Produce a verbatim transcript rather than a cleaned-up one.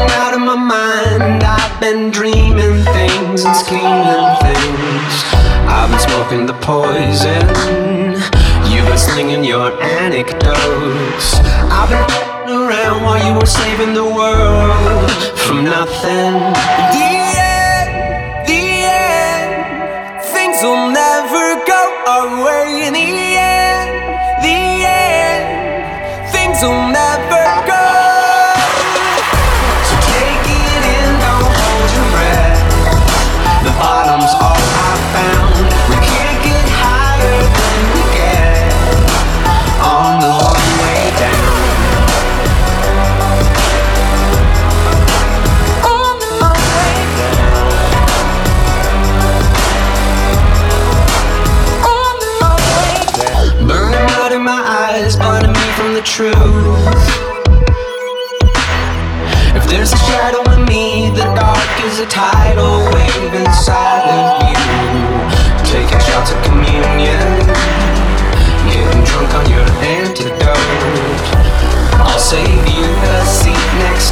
out of my mind. I've been dreaming things and scheming things. I've been smoking the poison. You've been slinging your anecdotes. I've been f***ing around while you were saving the world from nothing. The end, the end. Things will never go our way in the end. The end. Things will never go. So take it in, don't hold your breath. The bottom's all I found. We can't get higher than we get on the long way down. On the long way down. On the long way down. Burning out in my eyes, blinding me from the truth. If there's a shadow in me, the dark is a tidal wave inside of you. Taking shots of communion, getting drunk on your antidote. I'll save you a seat next